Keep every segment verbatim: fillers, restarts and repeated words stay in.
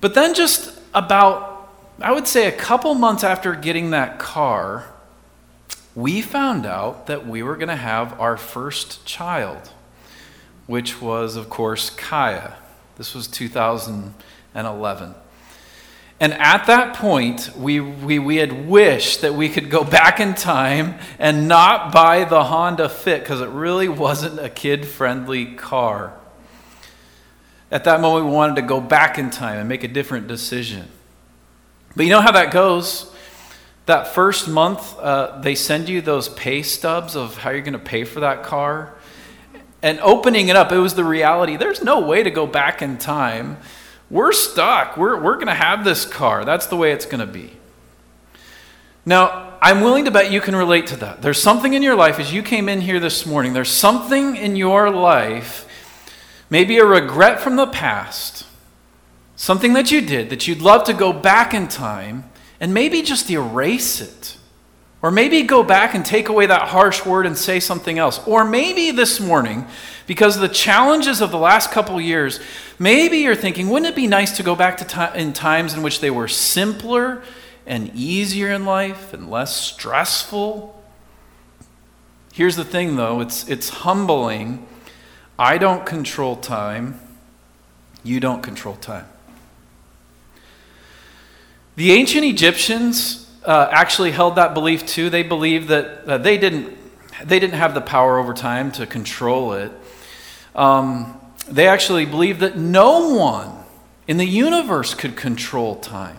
But then just about, I would say a couple months after getting that car, we found out that we were going to have our first child, which was, of course, Kaya. This was two thousand eleven. And at that point, we, we, we had wished that we could go back in time and not buy the Honda Fit, because it really wasn't a kid-friendly car. At that moment, we wanted to go back in time and make a different decision. But you know how that goes? That first month, uh, they send you those pay stubs of how you're going to pay for that car. And opening it up, it was the reality. There's no way to go back in time. We're stuck. We're, we're going to have this car. That's the way it's going to be. Now, I'm willing to bet you can relate to that. There's something in your life, as you came in here this morning, there's something in your life, maybe a regret from the past, something that you did that you'd love to go back in time and maybe just erase it. Or maybe go back and take away that harsh word and say something else. Or maybe this morning, because of the challenges of the last couple years, maybe you're thinking, wouldn't it be nice to go back to ti- in times in which they were simpler and easier in life and less stressful? Here's the thing, though. It's, it's humbling. I don't control time. You don't control time. The ancient Egyptians Uh, actually held that belief too. They believed that uh, they didn't they didn't have the power over time to control it. Um, they actually believed that no one in the universe could control time.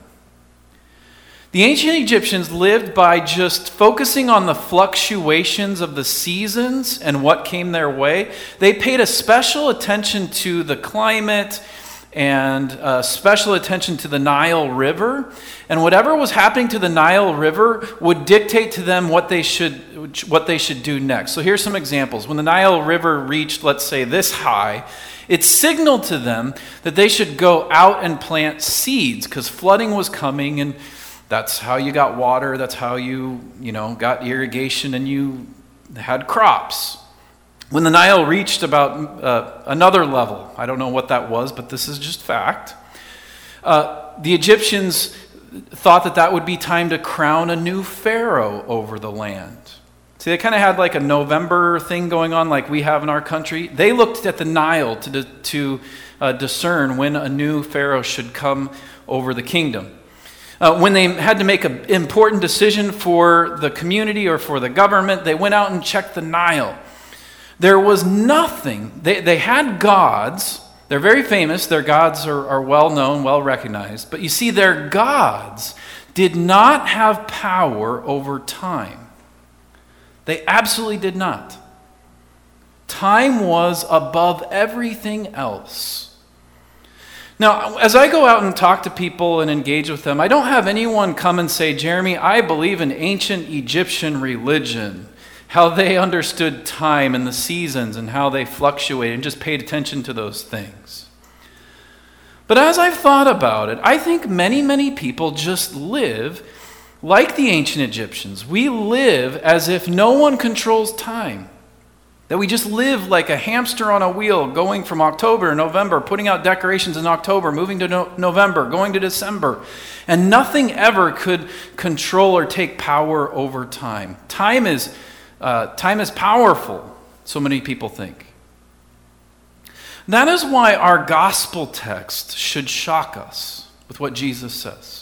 The ancient Egyptians lived by just focusing on the fluctuations of the seasons and what came their way. They paid a special attention to the climate and uh, special attention to the Nile River. And whatever was happening to the Nile River would dictate to them what they should what they should do next. So here's some examples. When the Nile River reached, let's say, this high, it signaled to them that they should go out and plant seeds because flooding was coming, and that's how you got water. That's how you, you know, got irrigation and you had crops. When the Nile reached about uh, another level, I don't know what that was, but this is just fact, uh, the Egyptians thought that that would be time to crown a new pharaoh over the land. See, they kind of had like a November thing going on like we have in our country. They looked at the Nile to, to uh, discern when a new pharaoh should come over the kingdom. Uh, when they had to make an important decision for the community or for the government, they went out and checked the Nile. There was nothing. They, they had gods. They're very famous. Their gods are, are well known, well recognized. But you see, their gods did not have power over time. They absolutely did not. Time was above everything else. Now, as I go out and talk to people and engage with them, I don't have anyone come and say, Jeremy, I believe in ancient Egyptian religion, how they understood time and the seasons and how they fluctuated and just paid attention to those things. But as I've thought about it, I think many, many people just live like the ancient Egyptians. We live as if no one controls time. That we just live like a hamster on a wheel, going from October to November, putting out decorations in October, moving to no- November, going to December. And nothing ever could control or take power over time. Time is Uh, time is powerful, so many people think. That is why our gospel text should shock us with what Jesus says.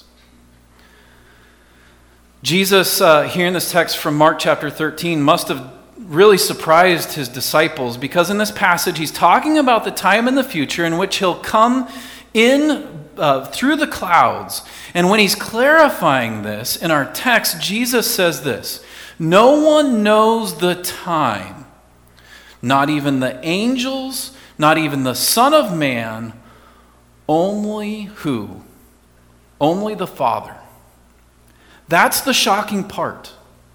Jesus, uh, here in this text from Mark chapter thirteen, must have really surprised his disciples, because in this passage he's talking about the time in the future in which he'll come in uh, through the clouds. And when he's clarifying this in our text, Jesus says this: no one knows the time, not even the angels, not even the Son of Man, only who? Only the Father. That's the shocking part.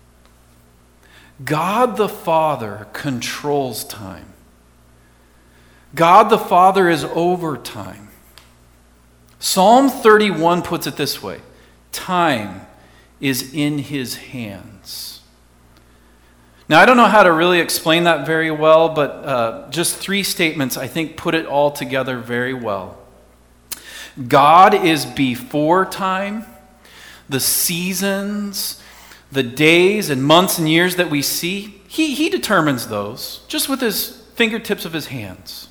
God the Father controls time. God the Father is over time. Psalm thirty-one puts it this way: time is in his hands. Now, I don't know how to really explain that very well, but uh, just three statements I think put it all together very well. God is before time. The seasons, the days and months and years that we see, he, he determines those just with his fingertips of his hands.